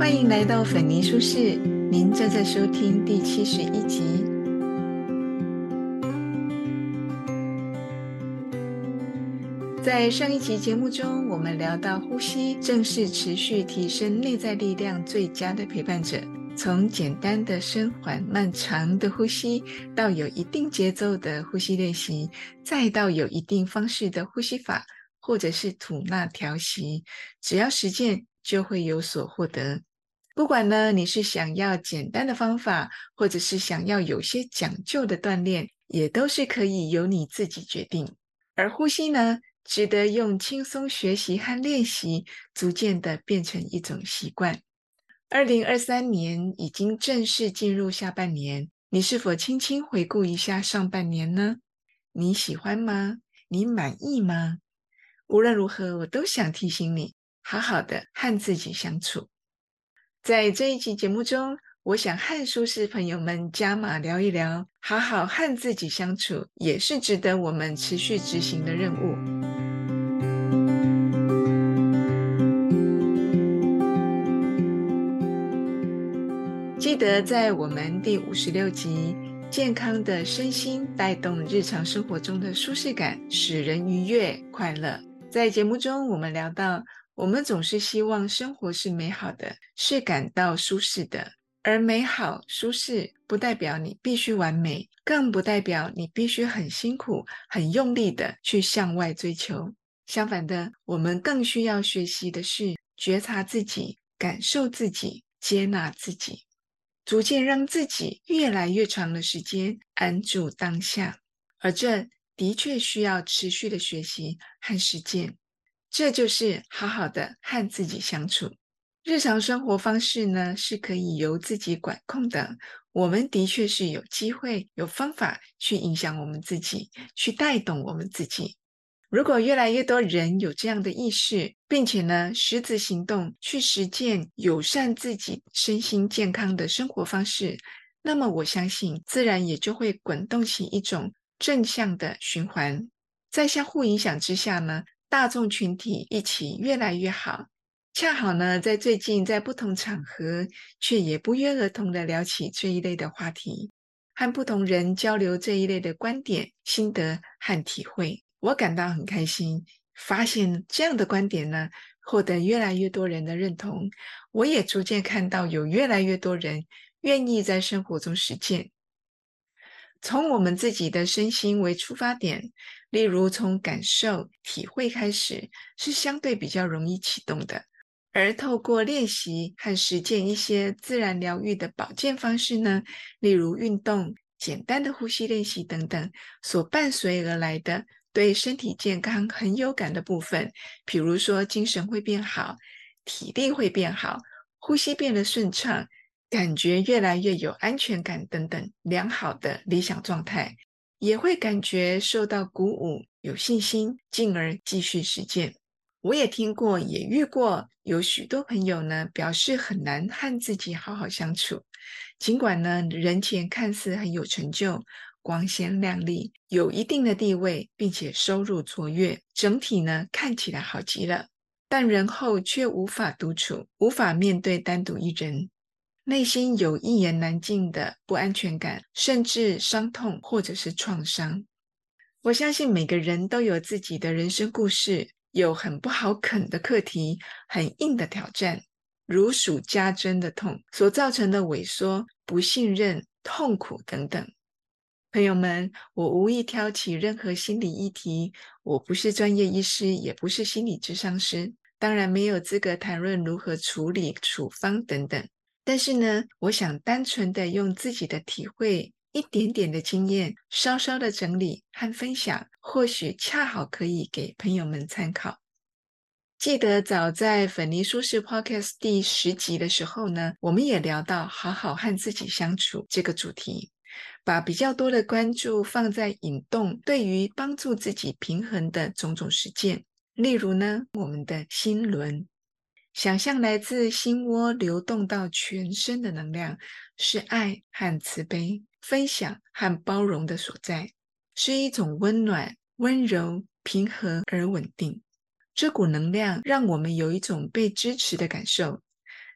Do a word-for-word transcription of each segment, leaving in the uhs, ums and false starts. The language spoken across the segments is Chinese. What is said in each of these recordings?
欢迎来到粉泥书室，您正在收听第七十一集。在上一集节目中，我们聊到呼吸正是持续提升内在力量最佳的陪伴者。从简单的深缓慢长的呼吸，到有一定节奏的呼吸练习，再到有一定方式的呼吸法，或者是吐纳调息，只要实践就会有所获得。不管呢你是想要简单的方法，或者是想要有些讲究的锻炼，也都是可以由你自己决定。而呼吸呢，值得用轻松学习和练习，逐渐的变成一种习惯。二零二三年已经正式进入下半年，你是否轻轻回顾一下上半年呢？你喜欢吗？你满意吗？无论如何，我都想提醒你，好好的和自己相处。在这一期节目中，我想和书室朋友们加码聊一聊，好好和自己相处，也是值得我们持续执行的任务。记得在我们第五十六集健康的身心带动日常生活中的舒适感，使人愉悦快乐。在节目中我们聊到，我们总是希望生活是美好的，是感到舒适的，而美好舒适不代表你必须完美，更不代表你必须很辛苦很用力的去向外追求。相反的，我们更需要学习的是觉察自己，感受自己，接纳自己，逐渐让自己越来越长的时间安住当下，而这的确需要持续的学习和实践。这就是好好的和自己相处。日常生活方式呢，是可以由自己管控的，我们的确是有机会有方法去影响我们自己，去带动我们自己。如果越来越多人有这样的意识，并且呢实质行动去实践友善自己身心健康的生活方式，那么我相信自然也就会滚动起一种正向的循环。在相互影响之下呢，大众群体一起越来越好。恰好呢在最近在不同场合却也不约而同的聊起这一类的话题，和不同人交流这一类的观点、心得和体会。我感到很开心，发现这样的观点呢，获得越来越多人的认同。我也逐渐看到有越来越多人愿意在生活中实践。从我们自己的身心为出发点，例如从感受、体会开始，是相对比较容易启动的。而透过练习和实践一些自然疗愈的保健方式呢，例如运动、简单的呼吸练习等等，所伴随而来的对身体健康很有感的部分，比如说精神会变好，体力会变好，呼吸变得顺畅，感觉越来越有安全感等等良好的理想状态，也会感觉受到鼓舞，有信心，进而继续实践。我也听过，也遇过有许多朋友呢，表示很难和自己好好相处。尽管呢，人前看似很有成就，光鲜亮丽，有一定的地位，并且收入卓越，整体呢看起来好极了，但人后却无法独处，无法面对单独一人，内心有一言难尽的不安全感，甚至伤痛或者是创伤。我相信每个人都有自己的人生故事，有很不好啃的课题，很硬的挑战，如数家珍的痛所造成的萎缩、不信任、痛苦等等。朋友们，我无意挑起任何心理议题，我不是专业医师，也不是心理咨商师，当然没有资格谈论如何处理、处方等等。但是呢，我想单纯的用自己的体会，一点点的经验，稍稍的整理和分享，或许恰好可以给朋友们参考。记得早在粉泥书室 Podcast 第十集的时候呢，我们也聊到好好和自己相处这个主题，把比较多的关注放在引动对于帮助自己平衡的种种实践。例如呢，我们的心轮，想象来自心窝流动到全身的能量，是爱和慈悲、分享和包容的所在，是一种温暖、温柔、平和而稳定。这股能量让我们有一种被支持的感受，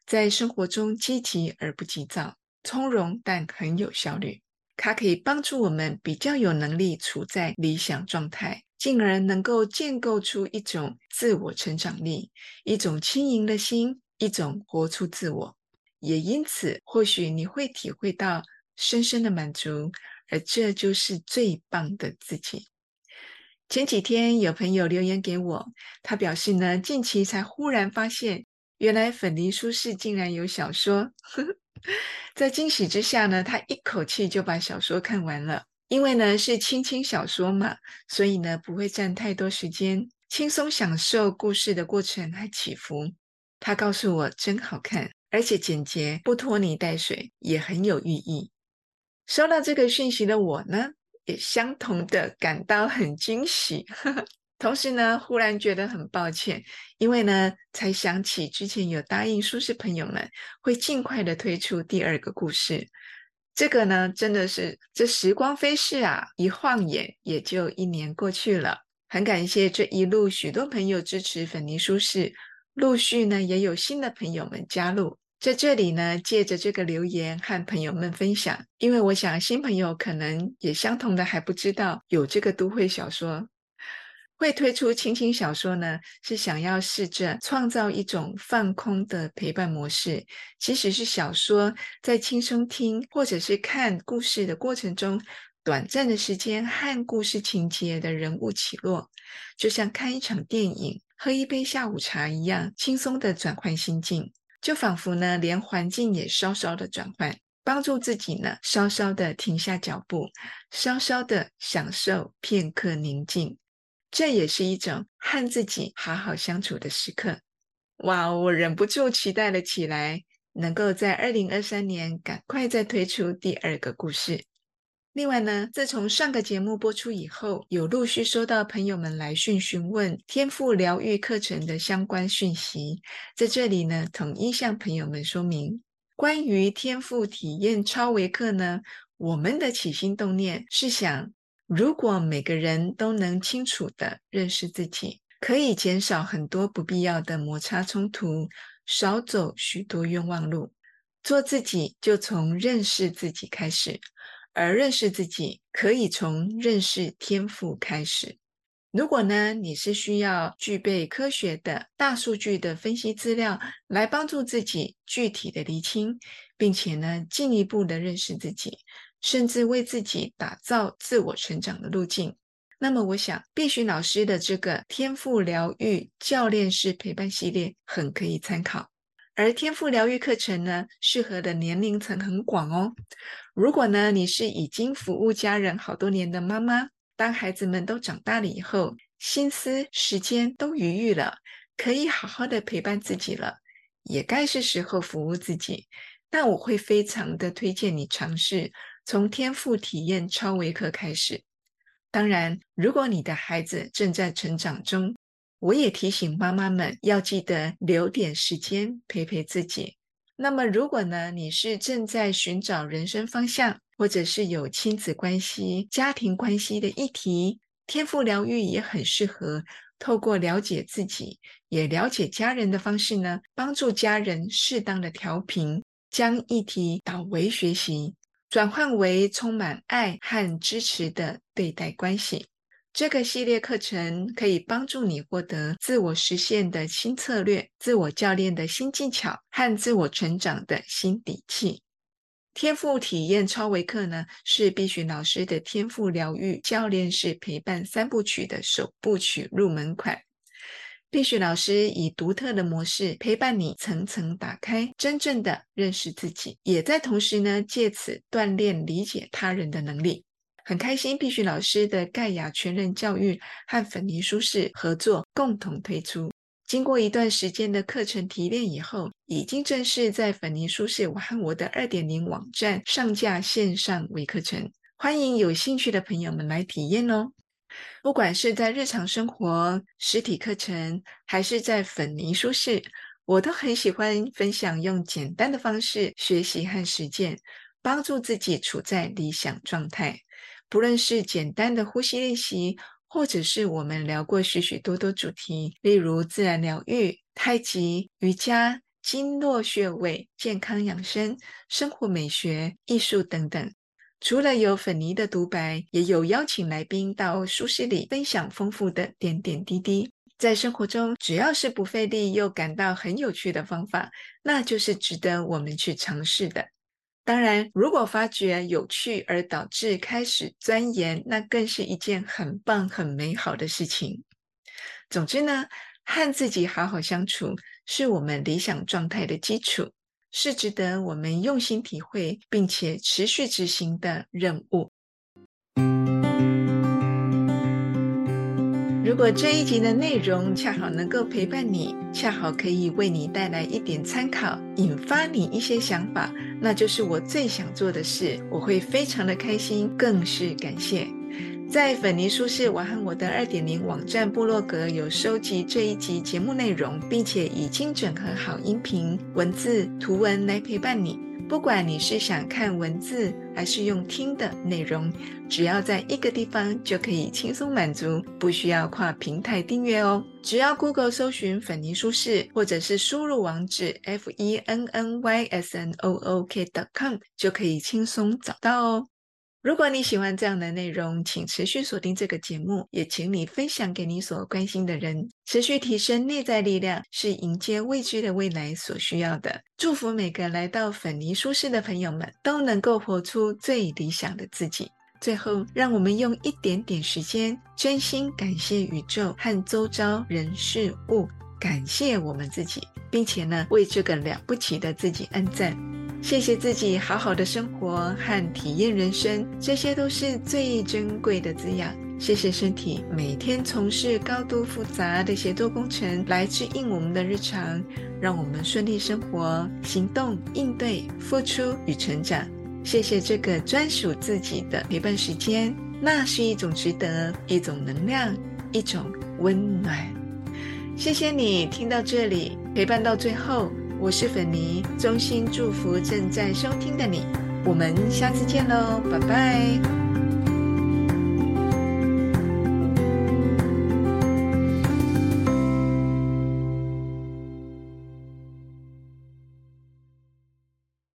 在生活中积极而不急躁，从容但很有效率。它可以帮助我们比较有能力处在理想状态，进而能够建构出一种自我成长力，一种轻盈的心，一种活出自我。也因此，或许你会体会到深深的满足，而这就是最棒的自己。前几天有朋友留言给我，他表示呢，近期才忽然发现，原来粉梨书室竟然有小说。在惊喜之下呢，他一口气就把小说看完了。因为呢是轻轻小说嘛，所以呢不会占太多时间，轻松享受故事的过程和起伏。他告诉我真好看，而且简洁，不拖泥带水，也很有寓意。收到这个讯息的我呢，也相同的感到很惊喜。同时呢，忽然觉得很抱歉，因为呢，才想起之前有答应书室朋友们会尽快的推出第二个故事。这个呢，真的是这时光飞逝啊，一晃眼也就一年过去了。很感谢这一路许多朋友支持粉泥书室，陆续呢也有新的朋友们加入。在这里呢，借着这个留言和朋友们分享，因为我想新朋友可能也相同的还不知道有这个都会小说。会推出轻轻小说呢，是想要试着创造一种放空的陪伴模式。即使是小说，在轻松听或者是看故事的过程中，短暂的时间和故事情节的人物起落，就像看一场电影、喝一杯下午茶一样，轻松的转换心境，就仿佛呢，连环境也稍稍的转换，帮助自己呢，稍稍的停下脚步，稍稍的享受片刻宁静。这也是一种和自己好好相处的时刻。哇，我忍不住期待了起来，能够在二零二三年赶快再推出第二个故事。另外呢，自从上个节目播出以后，有陆续收到朋友们来讯询问天赋疗愈课程的相关讯息，在这里呢，统一向朋友们说明，关于天赋体验超微课呢，我们的起心动念是想，如果每个人都能清楚地认识自己，可以减少很多不必要的摩擦冲突，少走许多冤枉路。做自己就从认识自己开始，而认识自己可以从认识天赋开始。如果呢，你是需要具备科学的大数据的分析资料来帮助自己具体的厘清，并且呢，进一步的认识自己，甚至为自己打造自我成长的路径，那么我想碧寻老师的这个天赋疗愈教练式陪伴系列很可以参考。而天赋疗愈课程呢，适合的年龄层很广哦。如果呢，你是已经服务家人好多年的妈妈，当孩子们都长大了以后，心思、时间都余裕了，可以好好的陪伴自己了，也该是时候服务自己。那我会非常的推荐你尝试从天赋体验超微课开始。当然，如果你的孩子正在成长中，我也提醒妈妈们要记得留点时间陪陪自己。那么如果呢，你是正在寻找人生方向，或者是有亲子关系、家庭关系的议题，天赋疗愈也很适合透过了解自己，也了解家人的方式呢，帮助家人适当的调频，将议题导为学习，转换为充满爱和支持的对待关系。这个系列课程可以帮助你获得自我实现的新策略、自我教练的新技巧和自我成长的新底气。天赋体验超微课呢，是碧寻老师的天赋疗愈教练式陪伴三部曲的首部曲入门款。碧寻老师以独特的模式陪伴你层层打开，真正的认识自己，也在同时呢，借此锻炼理解他人的能力。很开心碧寻老师的盖亚全人教育和粉泥书室合作共同推出。经过一段时间的课程提炼以后，已经正式在粉泥书室我和我的 二点零 网站上架线上微课程，欢迎有兴趣的朋友们来体验哦。不管是在日常生活、实体课程，还是在粉泥书室，我都很喜欢分享用简单的方式学习和实践，帮助自己处在理想状态。不论是简单的呼吸练习，或者是我们聊过许许多多主题，例如自然疗愈、太极、瑜伽、 经络穴位、健康养生、生活美学、艺术等等。除了有粉泥的独白，也有邀请来宾到书室里分享丰富的点点滴滴。在生活中，只要是不费力又感到很有趣的方法，那就是值得我们去尝试的。当然，如果发觉有趣而导致开始钻研，那更是一件很棒很美好的事情。总之呢，和自己好好相处是我们理想状态的基础，是值得我们用心体会并且持续执行的任务。如果这一集的内容恰好能够陪伴你，恰好可以为你带来一点参考，引发你一些想法，那就是我最想做的事，我会非常的开心，更是感谢。在粉泥书室我和我的 二点零 网站部落格有收集这一集节目内容，并且已经整合好音频、文字、图文来陪伴你。不管你是想看文字还是用听的内容，只要在一个地方就可以轻松满足，不需要跨平台订阅哦。只要 Google 搜寻粉泥书室，或者是输入网址 f e n n y s n o o k dot com 就可以轻松找到哦。如果你喜欢这样的内容，请持续锁定这个节目，也请你分享给你所关心的人。持续提升内在力量是迎接未知的未来所需要的。祝福每个来到粉泥书室的朋友们都能够活出最理想的自己。最后，让我们用一点点时间，真心感谢宇宙和周遭人事物，感谢我们自己，并且呢，为这个了不起的自己按赞。谢谢自己好好的生活和体验人生，这些都是最珍贵的滋养。谢谢身体每天从事高度复杂的协作工程来指引我们的日常，让我们顺利生活、行动、应对、付出与成长。谢谢这个专属自己的陪伴时间，那是一种值得，一种能量，一种温暖。谢谢你听到这里，陪伴到最后。我是粉泥，衷心祝福正在收听的你，我们下次见喽，拜拜。